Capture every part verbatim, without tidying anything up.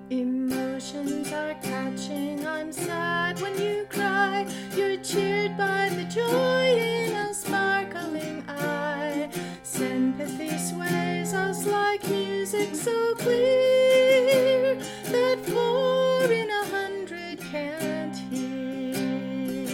Emotions are catching, I'm sad when you cry. You're cheered by the joy in a sparkling eye. Sympathy sways us like music so clear that four in a hundred can't hear.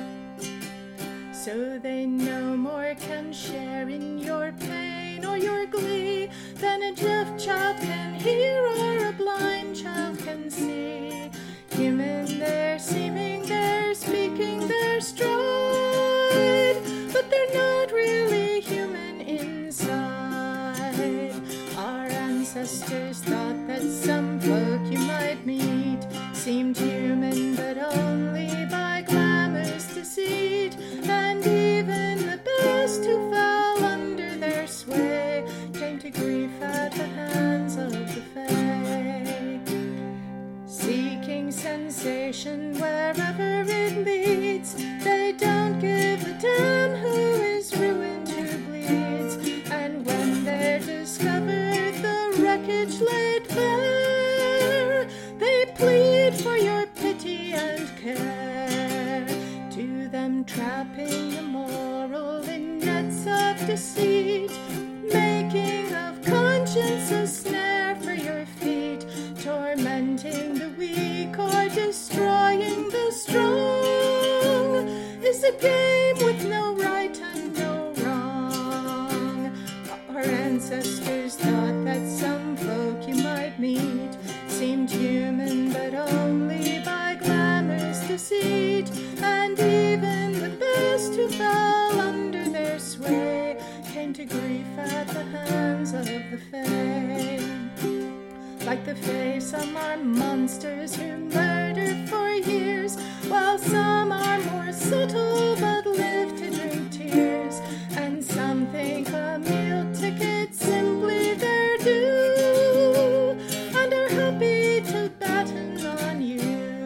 So they no more can share in your pain or your glee than a deaf child can hear or a blind child can see. Human they're seeming, they're speaking their stride, but they're not really human inside. Our ancestors thought that some folk you might meet seemed human, but only by glamour's deceit. And even the best who fell under their sway came to grief at the hands of the Fae. Seeking sensation wherever it leads, they don't give a damn who is ruined, who bleeds. And when they're discovered the wreckage laid bare, they plead for your pity and care. To them trapping the moral in nets of deceit, making of conscience a snare for your feet, tormenting the weak or destroying the strong, is a game with no right and no wrong. Our ancestors thought that some folk you might meet seemed human, but only by glamour's deceit. And even the best who fell under their sway came to grief at the hands of the Fae. Like the Fae, some are monsters who murder for years, while some are more subtle but live to drink tears. And some think a meal ticket simply their due, and are happy to batten on you.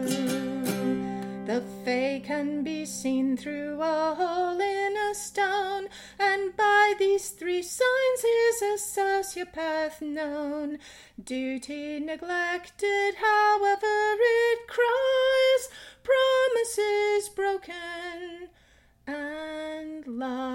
The Fae can be seen through a hole in a stone, and by these three signs is a sociopath known. Duty neglected, however it cries, promises broken, and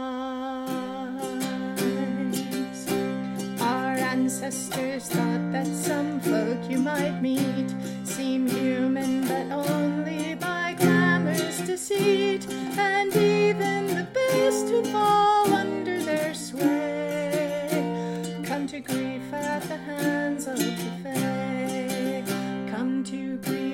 lies. Our ancestors thought that some folk you might meet seem human, but only by glamour's deceit. And even the best who fall under their sway come to grief at the hands of the Fae. Come to grief